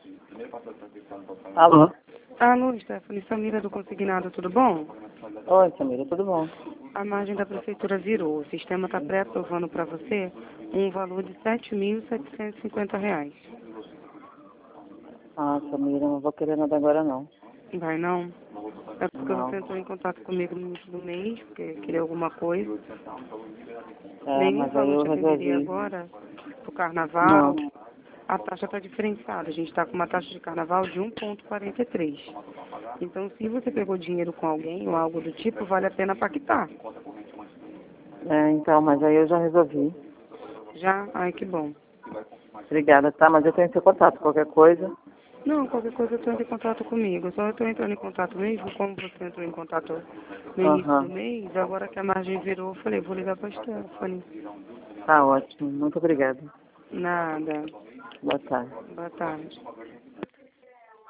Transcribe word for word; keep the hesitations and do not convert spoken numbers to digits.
Alô? Alô, Stephanie, Samira do Consignado, tudo bom? Oi, Samira, tudo bom? A margem da prefeitura virou. O sistema está pré-aprovando para você um valor de sete mil setecentos e cinquenta reais. Ah, Samira, não vou querer nada agora não. Vai não? É porque Não. você entrou em contato comigo no início do mês, porque queria alguma coisa. É, Nenhum mas aí valor eu te atenderia resolvi. agora pro carnaval. Não. A taxa está diferenciada. A gente está com uma taxa de carnaval de um vírgula quarenta e três. Então, se você pegou dinheiro com alguém ou algo do tipo, vale a pena pactar. É, então, mas aí eu já resolvi. Já? Ai, que bom. Obrigada, tá? Mas eu tenho seu contato, qualquer coisa. Não, qualquer coisa eu entre em contato comigo. Só eu estou entrando em contato mesmo, como você entrou em contato no início do Aham. mês, agora que a margem virou, eu falei, vou ligar para a Stephanie. Tá ótimo. Muito obrigada. Nada. Boa tarde. Boa tarde.